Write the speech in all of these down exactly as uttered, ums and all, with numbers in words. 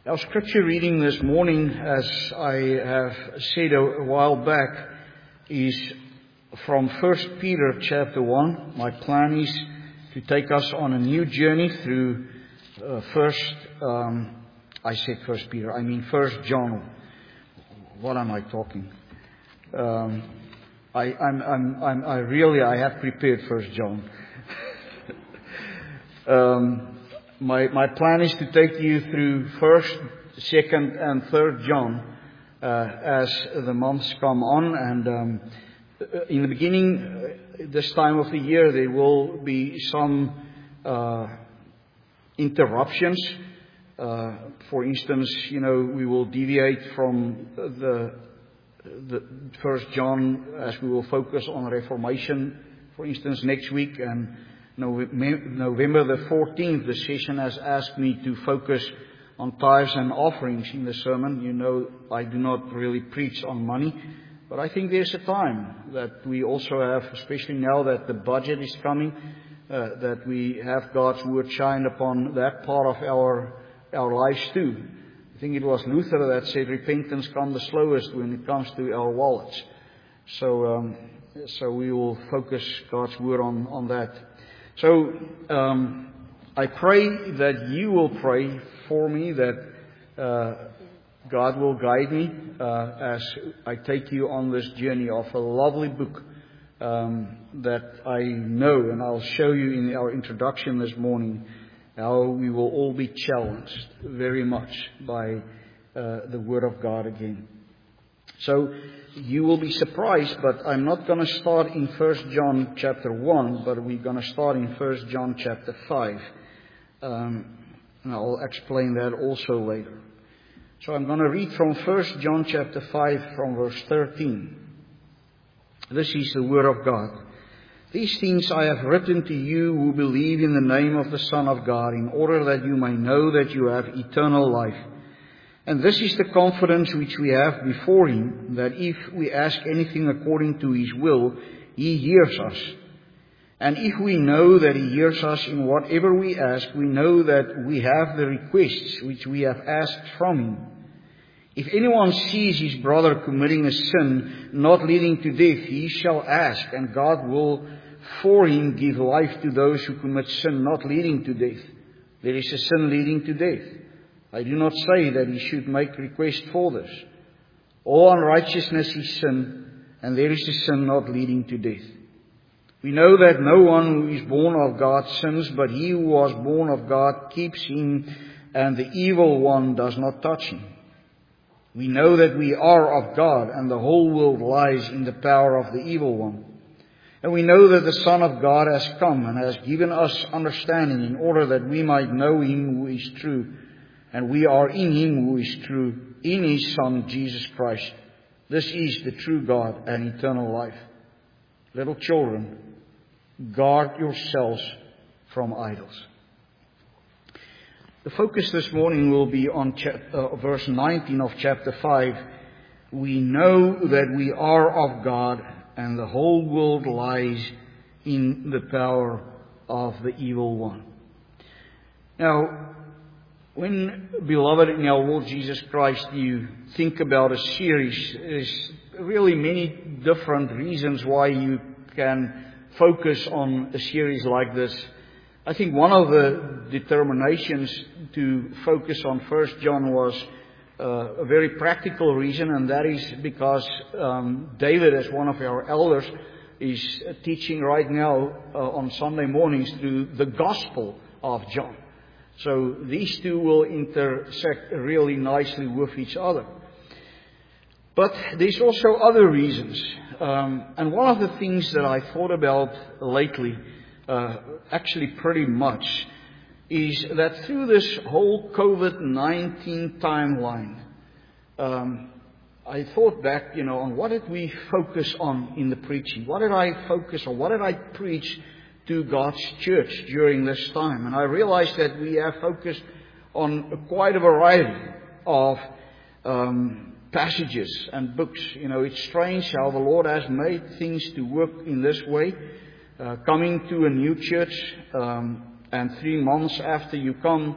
Our scripture reading this morning, as I have said a while back, is from First Peter chapter one. My plan is to take us on a new journey through uh, First, um, I said First Peter, I mean First John. What am I talking? Um, I, I'm, I'm, I'm, I really, I have prepared First John. um, My my plan is to take you through First, Second, and Third John uh, as the months come on. And um, in the beginning, uh, this time of the year, there will be some uh, interruptions. Uh, for instance, you know, we will deviate from the the First John as we will focus on Reformation, for instance, next week. And November the fourteenth, the session has asked me to focus on tithes and offerings in the sermon. You know, I do not really preach on money, but I think there's a time that we also have, especially now that the budget is coming, uh, that we have God's word shine upon that part of our our lives too. I think it was Luther that said repentance comes the slowest when it comes to our wallets. So, um, so we will focus God's word on on that. So, um, I pray that you will pray for me, that uh, God will guide me uh, as I take you on this journey of a lovely book um, that I know, and I'll show you in our introduction this morning, how we will all be challenged very much by uh, the Word of God again. So, you will be surprised, but I'm not going to start in First John chapter one, but we're going to start in First John chapter five. Um, and I'll explain that also later. So I'm going to read from First John chapter five from verse thirteen. This is the word of God. These things I have written to you who believe in the name of the Son of God, in order that you may know that you have eternal life. And this is the confidence which we have before Him, that if we ask anything according to His will, He hears us. And if we know that He hears us in whatever we ask, we know that we have the requests which we have asked from Him. If anyone sees his brother committing a sin not leading to death, he shall ask, and God will for him give life to those who commit sin not leading to death. There is a sin leading to death. I do not say that he should make request for this. All unrighteousness is sin, and there is a sin not leading to death. We know that no one who is born of God sins, but he who was born of God keeps him, and the evil one does not touch him. We know that we are of God, and the whole world lies in the power of the evil one. And we know that the Son of God has come and has given us understanding in order that we might know Him who is true. And we are in Him who is true, in His Son, Jesus Christ. This is the true God and eternal life. Little children, guard yourselves from idols. The focus this morning will be on chap- uh, verse nineteen of chapter five. We know that we are of God, and the whole world lies in the power of the evil one. Now, when, beloved in our Lord Jesus Christ, you think about a series, there's really many different reasons why you can focus on a series like this. I think one of the determinations to focus on First John was uh, a very practical reason, and that is because um, David, as one of our elders, is teaching right now uh, on Sunday mornings through the Gospel of John. So these two will intersect really nicely with each other. But there's also other reasons. Um, and one of the things that I thought about lately, uh, actually pretty much, is that through this whole COVID nineteen timeline, um, I thought back, you know, on what did we focus on in the preaching? What did I focus on? What did I preach to God's church during this time? And I realized that we have focused on quite a variety of um, passages and books. You know, it's strange how the Lord has made things to work in this way. Uh, coming to a new church, um, and three months after you come,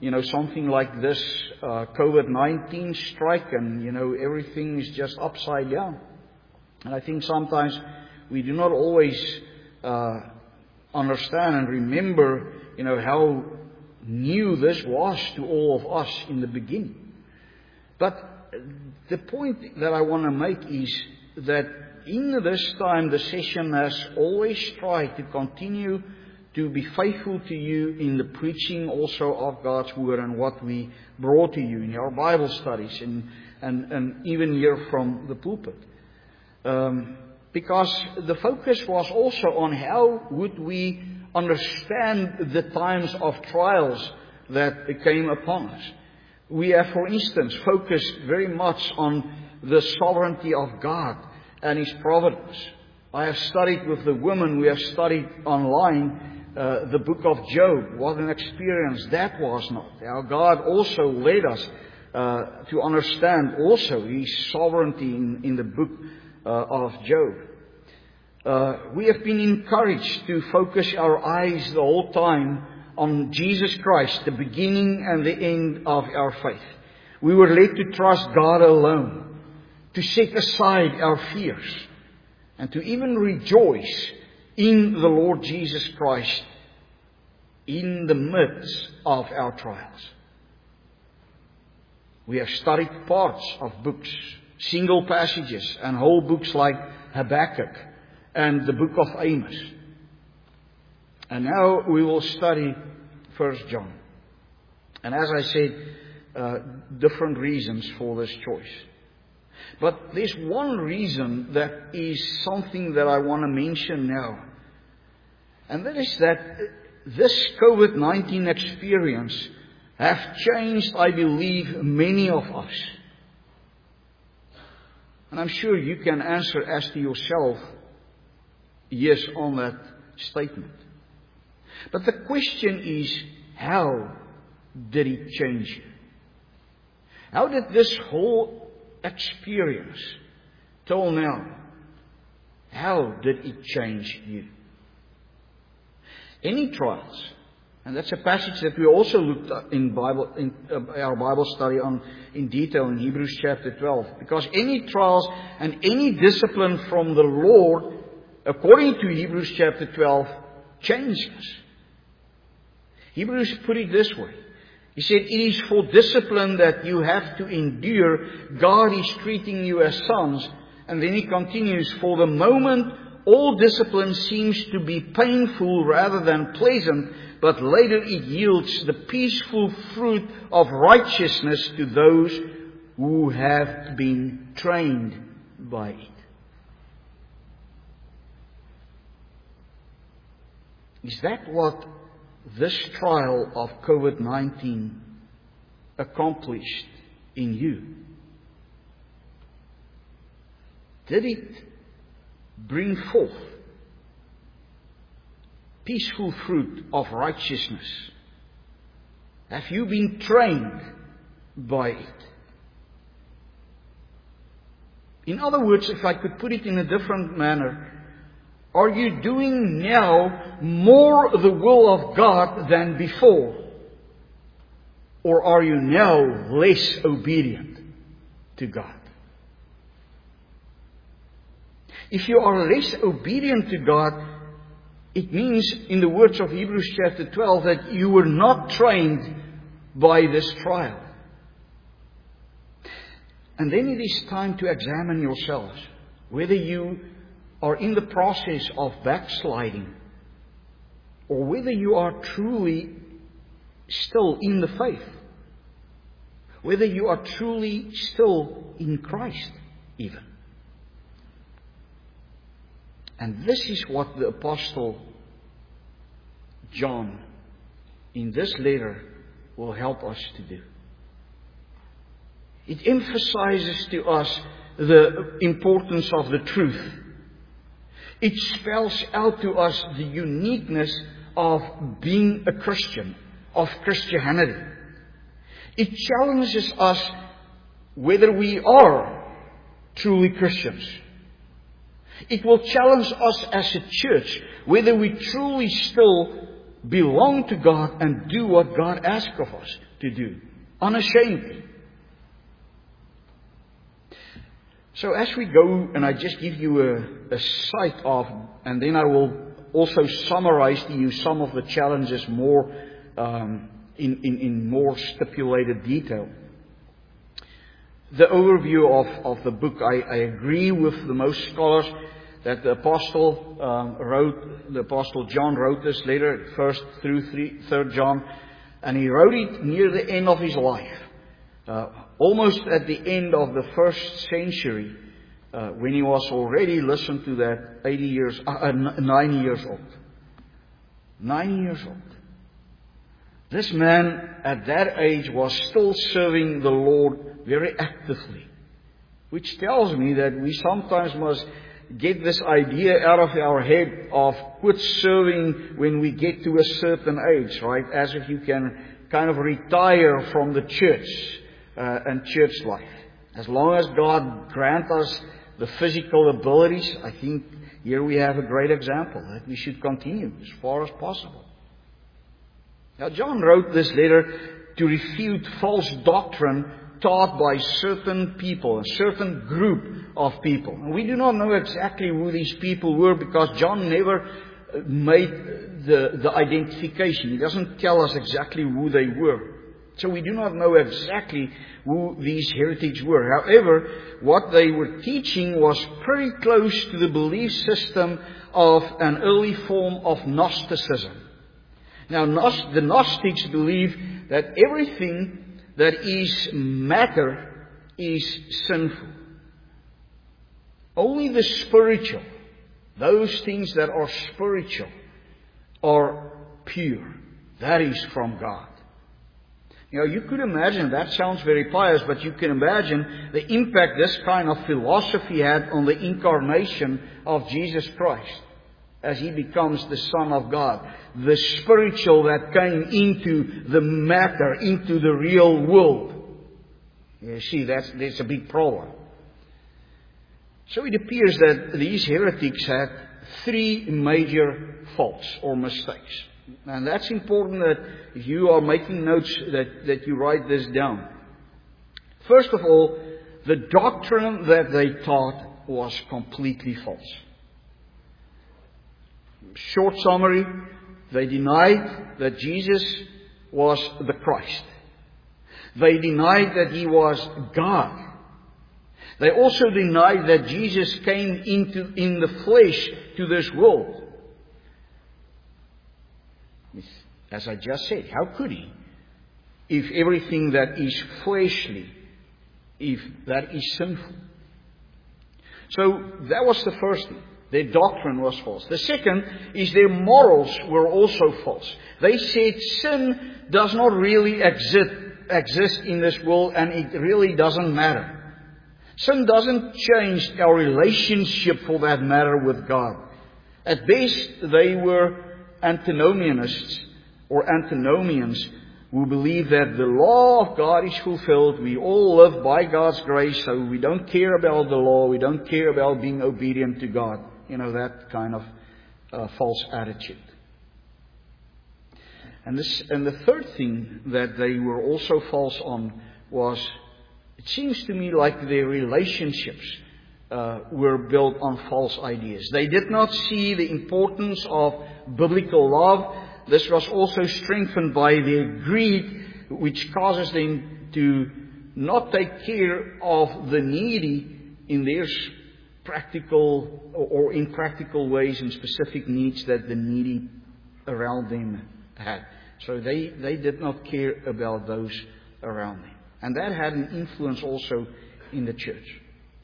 you know, something like this uh, COVID nineteen strike, and, you know, everything is just upside down. And I think sometimes we do not always uh, understand and remember, you know, how new this was to all of us in the beginning. But the point that I want to make is that in this time, the session has always tried to continue to be faithful to you in the preaching also of God's Word and what we brought to you in our Bible studies and, and, and even here from the pulpit. Um, because the focus was also on how would we understand the times of trials that came upon us. We have, for instance, focused very much on the sovereignty of God and His providence. I have studied with the women, we have studied online uh, the book of Job. What an experience that was not. How God also led us uh, to understand also His sovereignty in, in the book uh, of Job. Uh, we have been encouraged to focus our eyes the whole time on Jesus Christ, the beginning and the end of our faith. We were led to trust God alone, to set aside our fears, and to even rejoice in the Lord Jesus Christ in the midst of our trials. We have studied parts of books, single passages, and whole books like Habakkuk and the book of Amos. And now we will study First John. And as I said, uh, different reasons for this choice. But there's one reason that is something that I want to mention now. And that is that this COVID nineteen experience have changed, I believe, many of us. And I'm sure you can answer as to yourself, yes, on that statement. But the question is, how did it change you? How did this whole experience till now, how did it change you? Any trials, and that's a passage that we also looked at in Bible in uh, our Bible study on in detail in Hebrews chapter twelve. Because any trials and any discipline from the Lord, according to Hebrews chapter twelve, changes us. Hebrews put it this way. He said, it is for discipline that you have to endure. God is treating you as sons. And then he continues, for the moment, all discipline seems to be painful rather than pleasant, but later it yields the peaceful fruit of righteousness to those who have been trained by it. Is that what this trial of COVID nineteen accomplished in you? Did it bring forth peaceful fruit of righteousness? Have you been trained by it? In other words, if I could put it in a different manner, are you doing now more the will of God than before? Or are you now less obedient to God? If you are less obedient to God, it means, in the words of Hebrews chapter twelve, that you were not trained by this trial. And then it is time to examine yourselves, whether you are in the process of backsliding, or whether you are truly still in the faith, whether you are truly still in Christ even. And this is what the Apostle John in this letter will help us to do. It emphasizes to us the importance of the truth. It spells out to us the uniqueness of being a Christian, of Christianity. It challenges us whether we are truly Christians. It will challenge us as a church whether we truly still belong to God and do what God asks of us to do, unashamedly. So as we go, and I just give you a, a sight of, and then I will also summarize to you some of the challenges more um, in, in, in more stipulated detail. The overview of, of the book, I, I agree with the most scholars that the apostle um, wrote, the apostle John wrote this letter, first through three, third John, and he wrote it near the end of his life, uh, almost at the end of the first century, uh, when he was already, listen to that, eighty years, uh, uh, ninety years old. Ninety years old. This man at that age was still serving the Lord very actively, which tells me that we sometimes must get this idea out of our head of quit serving when we get to a certain age, right? As if you can kind of retire from the church uh, and church life. As long as God grant us the physical abilities, I think here we have a great example that we should continue as far as possible. Now, John wrote this letter to refute false doctrine taught by certain people, a certain group of people. And we do not know exactly who these people were because John never made the, the identification. He doesn't tell us exactly who they were. So we do not know exactly who these heretics were. However, what they were teaching was pretty close to the belief system of an early form of Gnosticism. Now, the Gnostics believe that everything that is matter is sinful. Only the spiritual, those things that are spiritual, are pure. That is from God. You know, you could imagine, that sounds very pious, but you can imagine the impact this kind of philosophy had on the incarnation of Jesus Christ as He becomes the Son of God. The spiritual that came into the matter, into the real world. You see, that's, that's a big problem. So it appears that these heretics had three major faults or mistakes. And that's important that if you are making notes that, that you write this down. First of all, the doctrine that they taught was completely false. Short summary, they denied that Jesus was the Christ. They denied that He was God. They also denied that Jesus came into in the flesh to this world. As I just said, how could He? If everything that is fleshly, if that is sinful. So that was the first thing. Their doctrine was false. The second is their morals were also false. They said sin does not really exist, exist in this world and it really doesn't matter. Sin doesn't change our relationship, for that matter, with God. At best, they were antinomianists or antinomians who believe that the law of God is fulfilled. We all live by God's grace, so we don't care about the law. We don't care about being obedient to God. You know, that kind of uh, false attitude. And this, and the third thing that they were also false on was, it seems to me like their relationships uh, were built on false ideas. They did not see the importance of biblical love. This was also strengthened by their greed, which causes them to not take care of the needy in their practical or in practical ways and specific needs that the needy around them had. So they, they did not care about those around them. And that had an influence also in the church.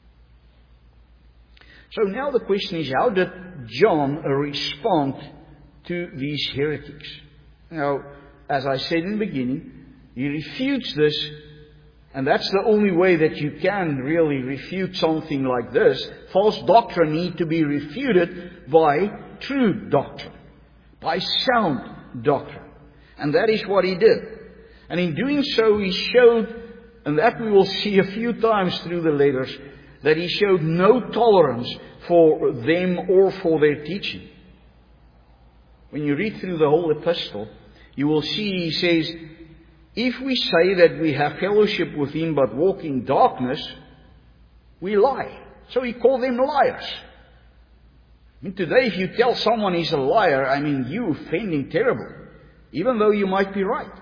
So now the question is, how did John respond to these heretics? Now, as I said in the beginning, he refutes this, and that's the only way that you can really refute something like this. False doctrine needs to be refuted by true doctrine, by sound doctrine. And that is what he did. And in doing so, he showed, and that we will see a few times through the letters, that he showed no tolerance for them or for their teaching. when you read through the whole epistle, you will see he says, if we say that we have fellowship with him but walk in darkness, we lie. So he called them liars. I mean, today if you tell someone he's a liar, I mean, you offend him terrible, even though you might be right.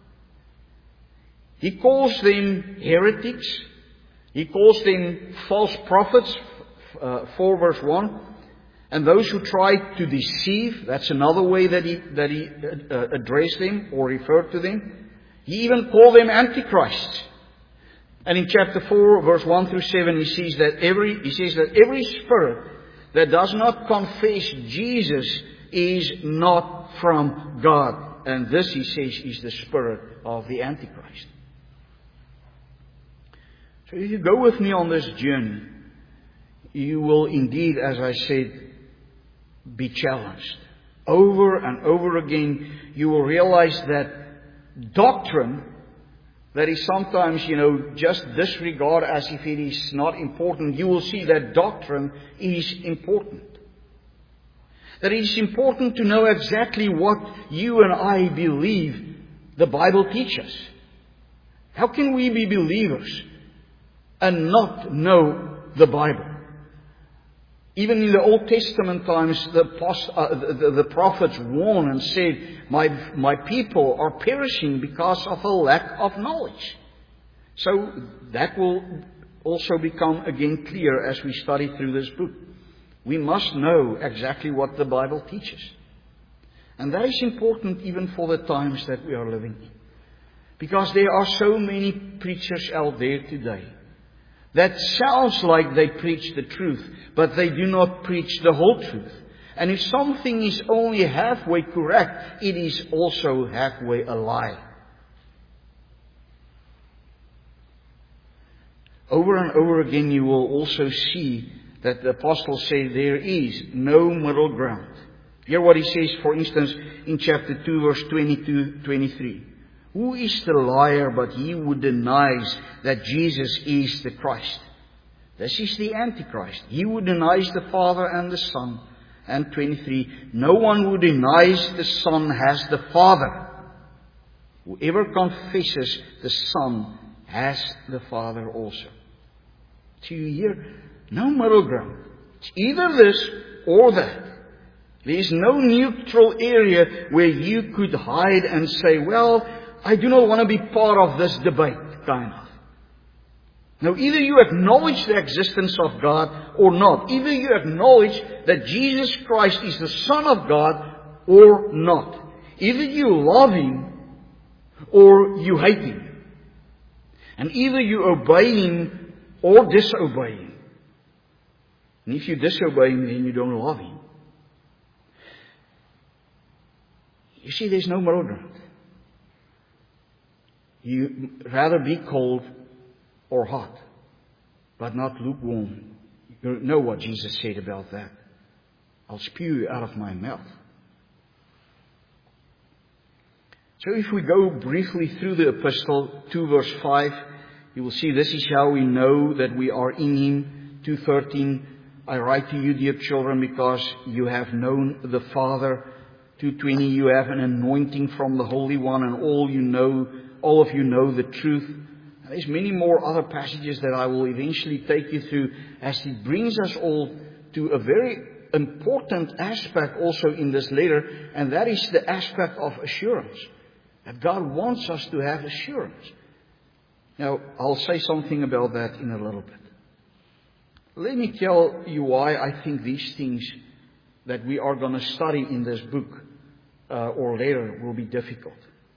He calls them heretics. He calls them false prophets, uh, four verse one. And those who try to deceive, that's another way that he, that he uh, addressed them or referred to them. He even called them antichrists. And in chapter four, verse one through seven, he says that every, he says that every spirit that does not confess Jesus is not from God. And this, he says, is the spirit of the Antichrist. So if you go with me on this journey, you will indeed, as I said, be challenged. Over and over again, you will realize that doctrine that is sometimes, you know, just disregarded as if it is not important, you will see that doctrine is important. That it is important to know exactly what you and I believe the Bible teaches. How can we be believers and not know the Bible? Even in the Old Testament times, the, uh, the, the prophets warned and said, my, my people are perishing because of a lack of knowledge. So that will also become again clear as we study through this book. We must know exactly what the Bible teaches. And that is important even for the times that we are living in. Because there are so many preachers out there today that sounds like they preach the truth, but they do not preach the whole truth. And if something is only halfway correct, it is also halfway a lie. Over and over again you will also see that the apostle says there is no middle ground. Hear what he says, for instance, in chapter two, verse twenty-two to twenty-three. Who is the liar but he who denies that Jesus is the Christ? This is the Antichrist. He who denies the Father and the Son. And twenty-three, no one who denies the Son has the Father. Whoever confesses the Son has the Father also. Do you hear? No middle ground. It's either this or that. There is no neutral area where you could hide and say, well, I do not want to be part of this debate, kind of. Now, either you acknowledge the existence of God or not. Either you acknowledge that Jesus Christ is the Son of God or not. Either you love Him or you hate Him. And either you obey Him or disobey Him. And if you disobey Him, then you don't love Him. You see, there's no middle ground. You rather be cold or hot, but not lukewarm. You know what Jesus said about that. I'll spew you out of my mouth. So if we go briefly through the epistle, two verse five, you will see this is how we know that we are in Him. two thirteen, I write to you, dear children, because you have known the Father. two twenty, you have an anointing from the Holy One, and all you know, all of you know the truth. And there's many more other passages that I will eventually take you through as He brings us all to a very important aspect also in this letter, and that is the aspect of assurance. That God wants us to have assurance. Now, I'll say something about that in a little bit. Let me tell you why I think these things that we are going to study in this book uh, or later will be difficult.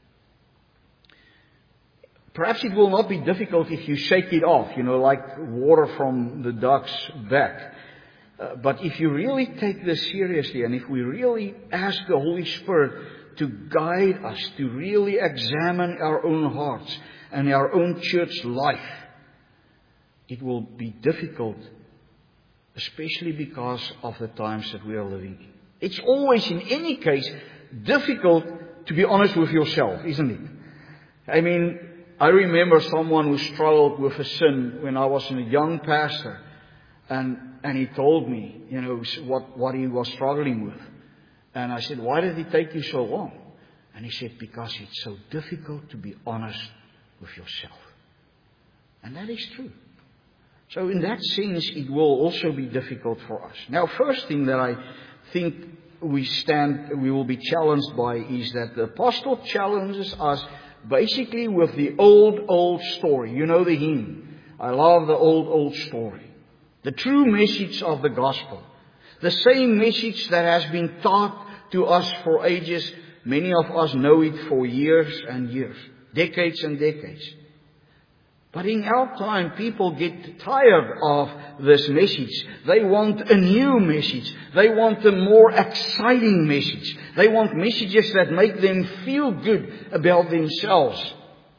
Perhaps it will not be difficult if you shake it off, you know, like water from the duck's back. Uh, but if you really take this seriously, and if we really ask the Holy Spirit to guide us, to really examine our own hearts and our own church life, it will be difficult, especially because of the times that we are living in. It's always, in any case, difficult to be honest with yourself, isn't it? I mean, I remember someone who struggled with a sin when I was a young pastor. And, and he told me, you know, what, what he was struggling with. And I said, why did it take you so long? And he said, because it's so difficult to be honest with yourself. And that is true. So in that sense, it will also be difficult for us. Now, first thing that I think we stand, we will be challenged by is that the apostle challenges us basically with the old, old story. You know the hymn. I love the old, old story. The true message of the gospel. The same message that has been taught to us for ages. Many of us know it for years and years. Decades and decades. But in our time, people get tired of this message. They want a new message. They want a more exciting message. They want messages that make them feel good about themselves.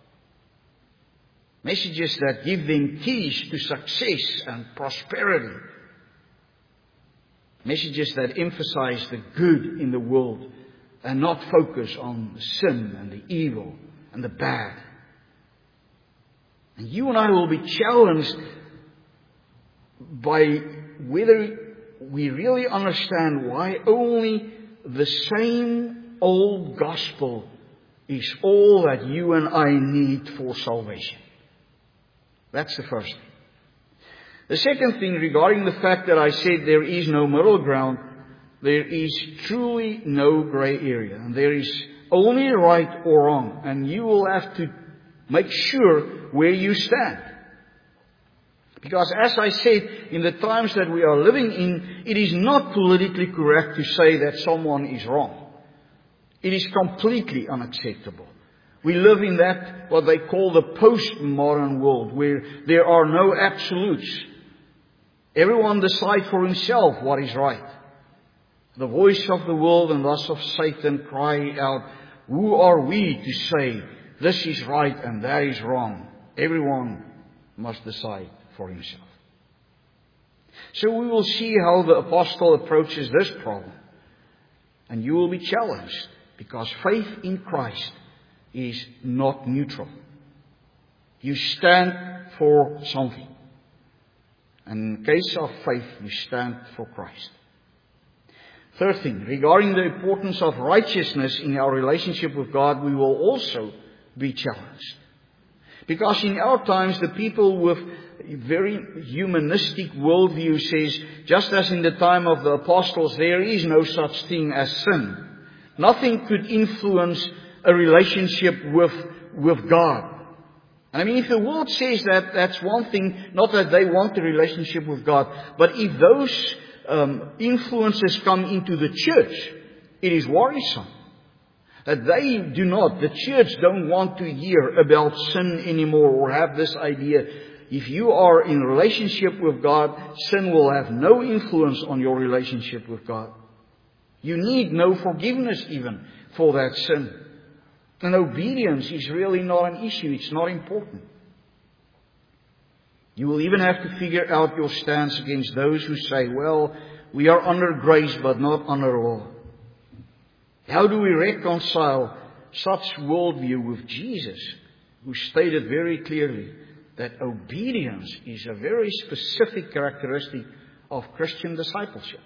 Messages that give them keys to success and prosperity. Messages that emphasize the good in the world and not focus on the sin and the evil and the bad. And you and I will be challenged by whether we really understand why only the same old gospel is all that you and I need for salvation. That's the first thing. The second thing, regarding the fact that I said there is no middle ground, there is truly no gray area. And there is only right or wrong. And you will have to make sure where you stand. Because as I said, in the times that we are living in, it is not politically correct to say that someone is wrong. It is completely unacceptable. We live in that, what they call the postmodern world, where there are no absolutes. Everyone decides for himself what is right. The voice of the world and thus of Satan cry out, who are we to say this is right and that is wrong? Everyone must decide for himself. So we will see how the apostle approaches this problem. And you will be challenged, because faith in Christ is not neutral. You stand for something. And in the case of faith, you stand for Christ. Third thing, regarding the importance of righteousness in our relationship with God, we will also be challenged. Because in our times, the people with a very humanistic worldview says, just as in the time of the apostles, there is no such thing as sin. Nothing could influence a relationship with, with God. I mean, if the world says that, that's one thing, not that they want a relationship with God, but if those um, influences come into the church, it is worrisome. That they do not, the church don't want to hear about sin anymore, or have this idea, if you are in relationship with God, sin will have no influence on your relationship with God. You need no forgiveness even for that sin. And obedience is really not an issue. It's not important. You will even have to figure out your stance against those who say, well, we are under grace but not under law. How do we reconcile such worldview with Jesus, who stated very clearly that obedience is a very specific characteristic of Christian discipleship?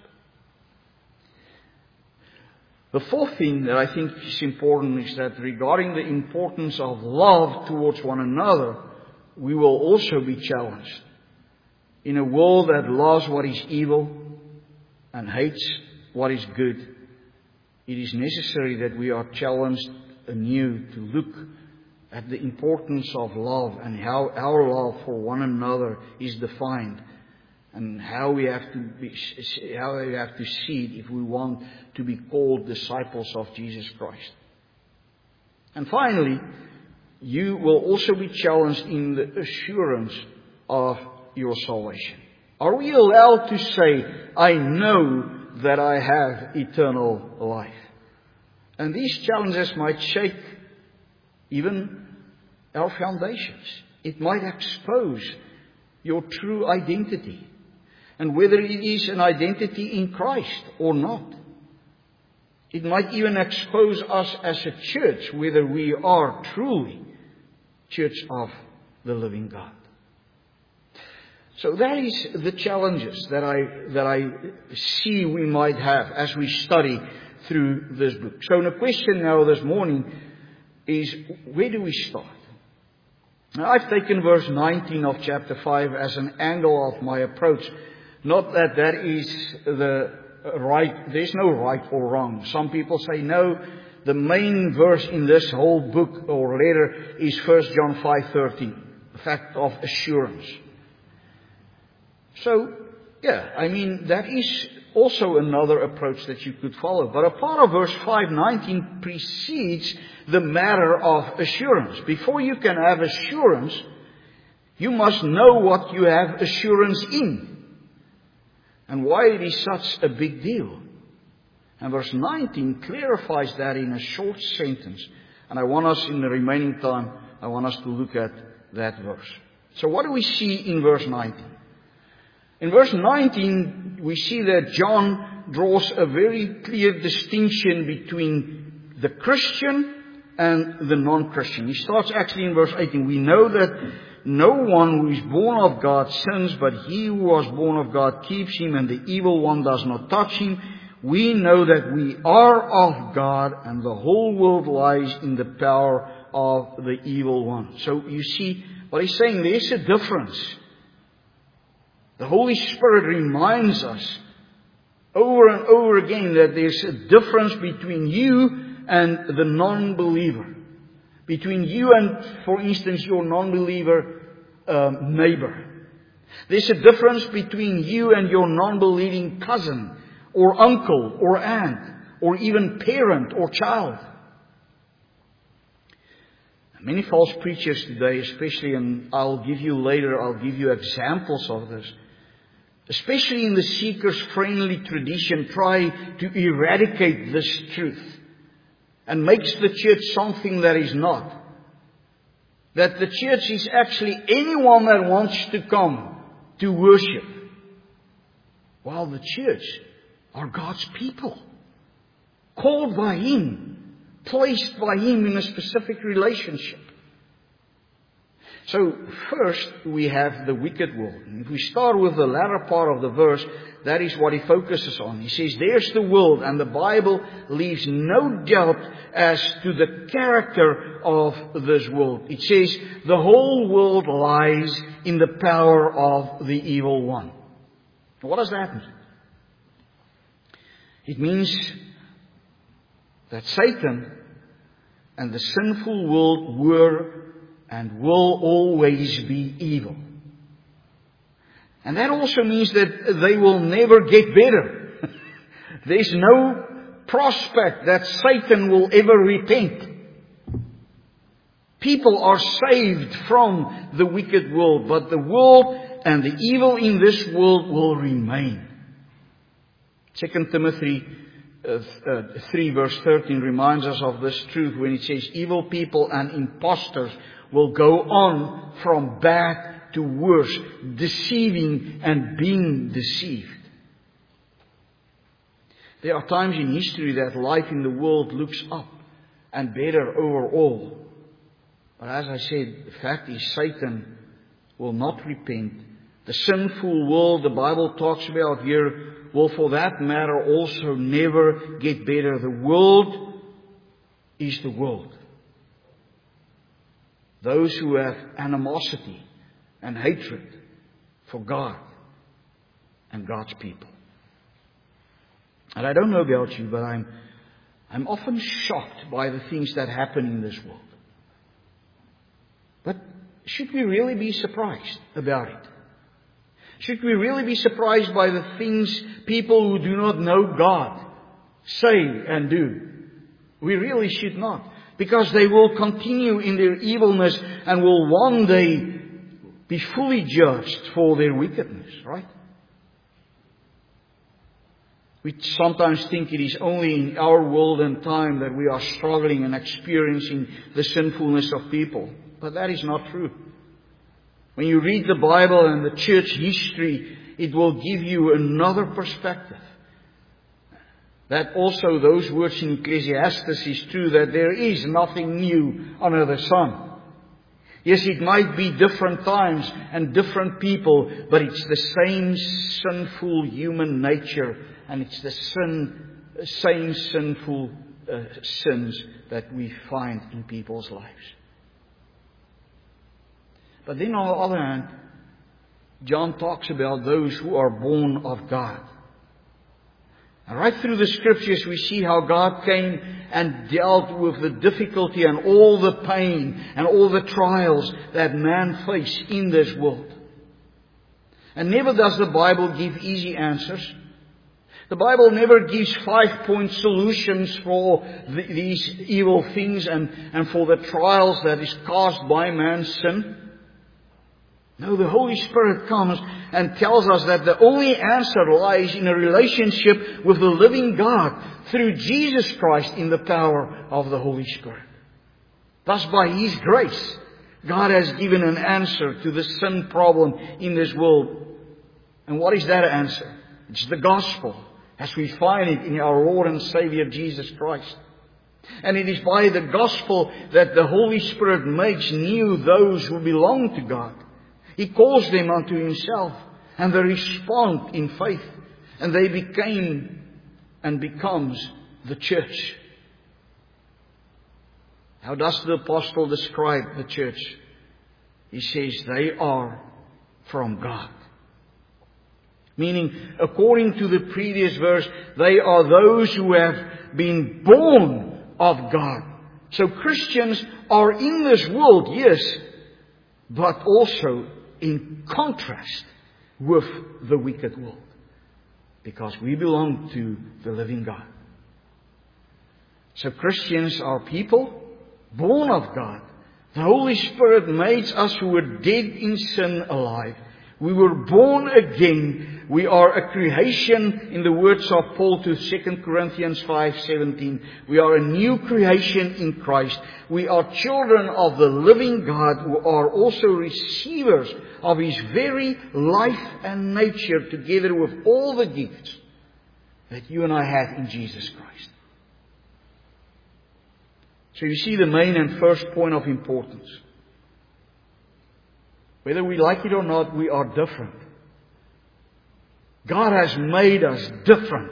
The fourth thing that I think is important is that regarding the importance of love towards one another, we will also be challenged. In a world that loves what is evil and hates what is good, it is necessary that we are challenged anew to look at the importance of love and how our love for one another is defined, and how we have to be, how we have to see it if we want to be called disciples of Jesus Christ. And finally, you will also be challenged in the assurance of your salvation. Are we allowed to say, I know that I have eternal life? And these challenges might shake even our foundations. It might expose your true identity, and whether it is an identity in Christ or not. It might even expose us as a church, whether we are truly church of the living God. So that is the challenges that I that I see we might have as we study through this book. So the question now this morning is, where do we start? Now, I've taken verse nineteen of chapter five as an angle of my approach. Not that that is the right, there's no right or wrong. Some people say, no, the main verse in this whole book or letter is First John five thirteen, the fact of assurance. So, yeah, I mean, that is also another approach that you could follow. But a part of verse five nineteen precedes the matter of assurance. Before you can have assurance, you must know what you have assurance in. And why it is such a big deal. And verse nineteen clarifies that in a short sentence. And I want us, in the remaining time, I want us to look at that verse. So what do we see in verse nineteen? In verse nineteen, we see that John draws a very clear distinction between the Christian and the non-Christian. He starts actually in verse eighteen. We know that no one who is born of God sins, but he who was born of God keeps him, and the evil one does not touch him. We know that we are of God, and the whole world lies in the power of the evil one. So you see what he's saying, there's a difference. The Holy Spirit reminds us over and over again that there's a difference between you and the non-believer. Between you and, for instance, your non-believer um, neighbor. There's a difference between you and your non-believing cousin, or uncle, or aunt, or even parent or child. Many false preachers today, especially, and I'll give you later, I'll give you examples of this, especially in the seekers-friendly tradition, try to eradicate this truth and makes the church something that is not. That the church is actually anyone that wants to come to worship. While the church are God's people, called by Him, placed by Him in a specific relationship. So first we have the wicked world. And if we start with the latter part of the verse, that is what he focuses on. He says, there's the world, and the Bible leaves no doubt as to the character of this world. It says, the whole world lies in the power of the evil one. What does that mean? It means that Satan and the sinful world were and will always be evil. And that also means that they will never get better. There's no prospect that Satan will ever repent. People are saved from the wicked world, but the world and the evil in this world will remain. Second Timothy uh, uh, three verse thirteen reminds us of this truth when it says, evil people and impostors will go on from bad to worse, deceiving and being deceived. There are times in history that life in the world looks up and better overall. But as I said, the fact is Satan will not repent. The sinful world the Bible talks about here will, for that matter, also never get better. The world is the world. Those who have animosity and hatred for God and God's people. And I don't know about you, but I'm, I'm often shocked by the things that happen in this world. But should we really be surprised about it? Should we really be surprised by the things people who do not know God say and do? We really should not. Because they will continue in their evilness and will one day be fully judged for their wickedness, right? We sometimes think it is only in our world and time that we are struggling and experiencing the sinfulness of people. But that is not true. When you read the Bible and the church history, it will give you another perspective. That also those words in Ecclesiastes is true, that there is nothing new under the sun. Yes, it might be different times and different people, but it's the same sinful human nature, and it's the sin same sinful uh, sins that we find in people's lives. But then on the other hand, John talks about those who are born of God. And right through the Scriptures we see how God came and dealt with the difficulty and all the pain and all the trials that man faced in this world. And never does the Bible give easy answers. The Bible never gives five-point solutions for the, these evil things and, and for the trials that is caused by man's sin. No, the Holy Spirit comes and tells us that the only answer lies in a relationship with the living God through Jesus Christ in the power of the Holy Spirit. Thus, by His grace, God has given an answer to the sin problem in this world. And what is that answer? It's the gospel, as we find it in our Lord and Savior Jesus Christ. And it is by the gospel that the Holy Spirit makes new those who belong to God. He calls them unto Himself, and they respond in faith, and they became and becomes the church. How does the apostle describe the church? He says they are from God. Meaning, according to the previous verse, they are those who have been born of God. So Christians are in this world, yes, but also in contrast with the wicked world. Because we belong to the living God. So Christians are people born of God. The Holy Spirit made us who were dead in sin alive. We were born again. We are a creation, in the words of Paul to Second Corinthians five seventeen. We are a new creation in Christ. We are children of the living God who are also receivers of His very life and nature, together with all the gifts that you and I have in Jesus Christ. So you see the main and first point of importance. Whether we like it or not, we are different. God has made us different.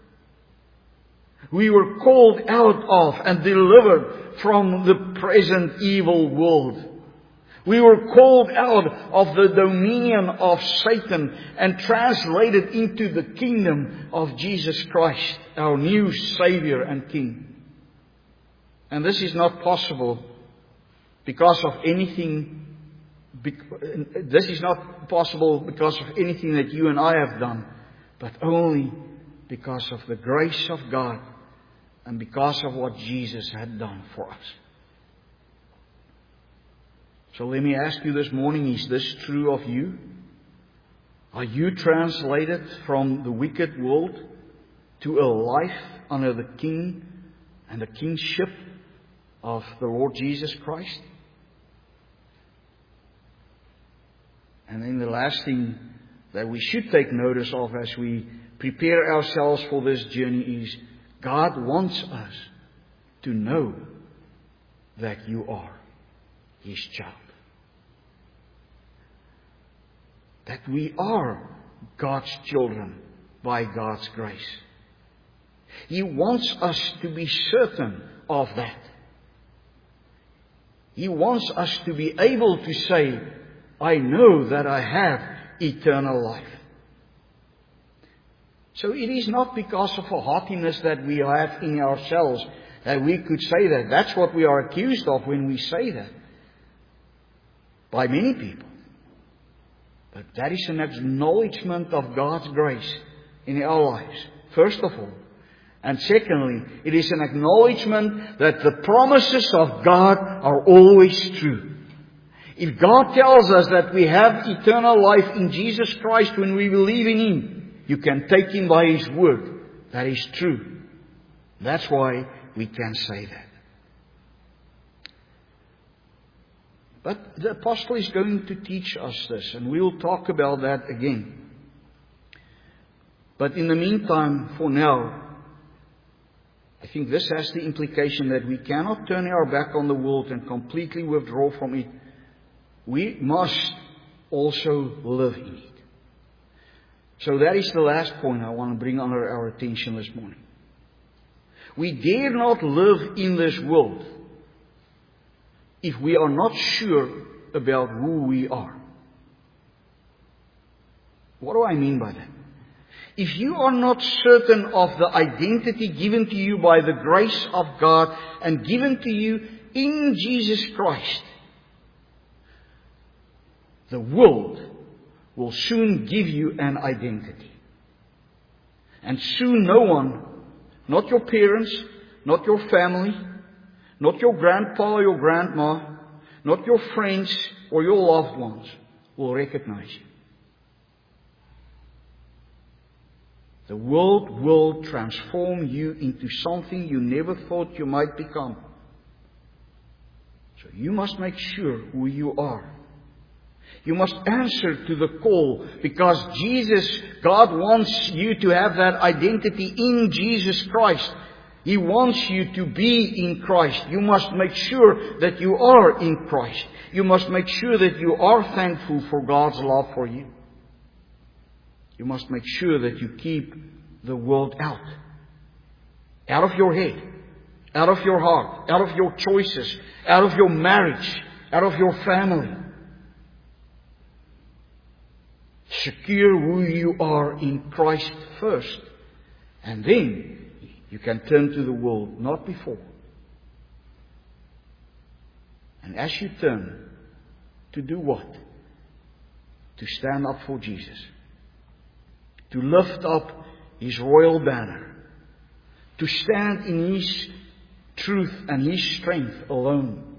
We were called out of and delivered from the present evil world. We were called out of the dominion of Satan and translated into the kingdom of Jesus Christ, our new Savior and King. And this is not possible because of anything This is not possible because of anything that you and I have done, but only because of the grace of God and because of what Jesus had done for us. So let me ask you this morning, is this true of you? Are you translated from the wicked world to a life under the King and the kingship of the Lord Jesus Christ? And then the last thing that we should take notice of as we prepare ourselves for this journey is God wants us to know that you are His child. That we are God's children by God's grace. He wants us to be certain of that. He wants us to be able to say, I know that I have eternal life. So it is not because of a haughtiness that we have in ourselves that we could say that. That's what we are accused of when we say that. By many people. But that is an acknowledgement of God's grace in our lives, first of all. And secondly, it is an acknowledgement that the promises of God are always true. If God tells us that we have eternal life in Jesus Christ when we believe in Him, you can take Him by His word. That is true. That's why we can say that. But the apostle is going to teach us this, and we will talk about that again. But in the meantime, for now, I think this has the implication that we cannot turn our back on the world and completely withdraw from it. We must also live in it. So that is the last point I want to bring under our attention this morning. We dare not live in this world if we are not sure about who we are. What do I mean by that? If you are not certain of the identity given to you by the grace of God and given to you in Jesus Christ, the world will soon give you an identity. And soon no one, not your parents, not your family, not your grandpa or your grandma, not your friends or your loved ones will recognize you. The world will transform you into something you never thought you might become. So you must make sure who you are. You must answer to the call, because Jesus, God wants you to have that identity in Jesus Christ. He wants you to be in Christ. You must make sure that you are in Christ. You must make sure that you are thankful for God's love for you. You must make sure that you keep the world out. Out of your head. Out of your heart. Out of your choices. Out of your marriage. Out of your family. Secure who you are in Christ first. And then you can turn to the world, not before. And as you turn, to do what? To stand up for Jesus. To lift up His royal banner. To stand in His truth and His strength alone.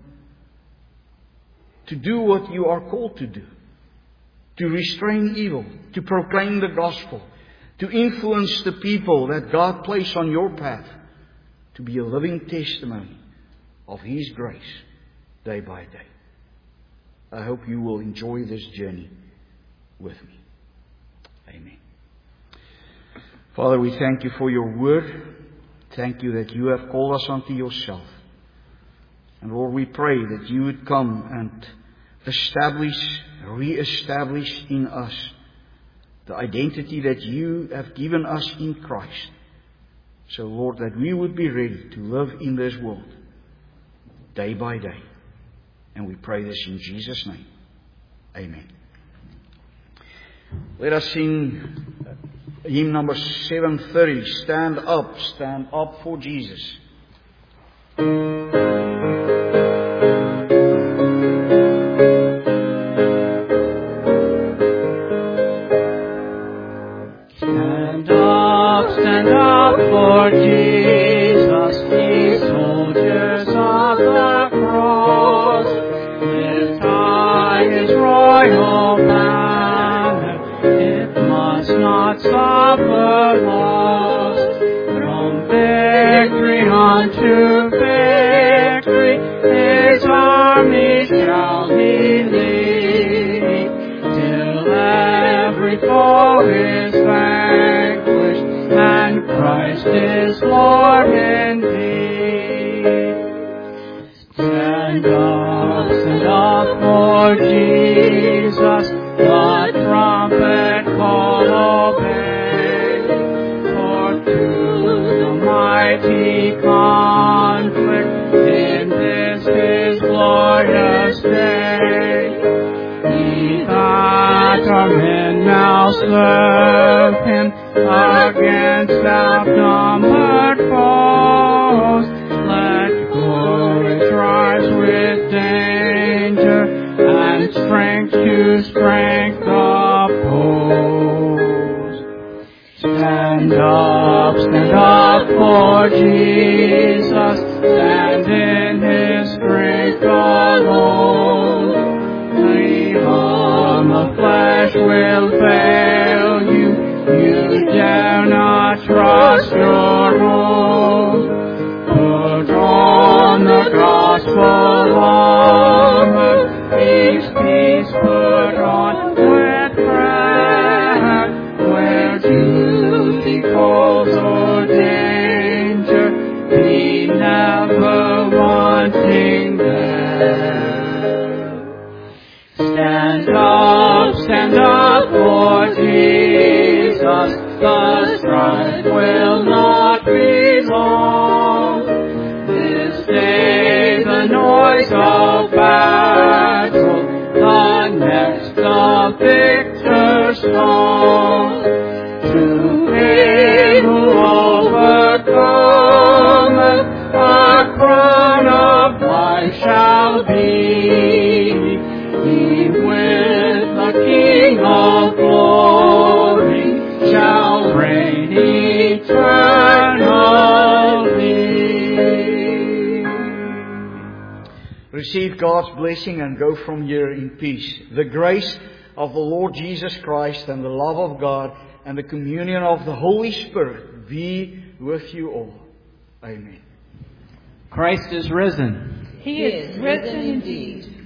To do what you are called to do. To restrain evil. To proclaim the gospel. To influence the people that God placed on your path. To be a living testimony of His grace day by day. I hope you will enjoy this journey with me. Amen. Father, we thank you for your word. Thank you that you have called us unto yourself. And Lord, we pray that you would come and establish, re-establish in us the identity that you have given us in Christ. So Lord, that we would be ready to live in this world day by day. And we pray this in Jesus' name. Amen. Let us sing hymn number seven thirty. Stand up, stand up for Jesus. Stand up, stand up for Jesus, ye soldiers of the cross. Lift high His royal banner, it must not suffer loss. From victory unto victory, His army shall He lead, till every foe is vanquished, and Christ is Lord indeed. Stand up, stand up for Jesus, the trumpet call obey, for to the mighty conflict in this His glorious day. Ye that are men now serve Him against outnumbered foes. Let courage rise with danger, and strength to strength oppose. Stand up, stand up for Jesus, stand in His strength alone. The arm of flesh will fail you, you dare not trust your own. Put on the gospel armor, peace, peace, put on with prayer, where duty calls or danger, be never wanting there. Stand up, stand up for Jesus, the strife will not be long. of battle, the next the victor's song. To him who overcometh, a crown of life shall be. He with the King of glory shall reign eternally. Receive God's blessing and go from here in peace. The grace of the Lord Jesus Christ and the love of God and the communion of the Holy Spirit be with you all. Amen. Christ is risen. He is risen indeed.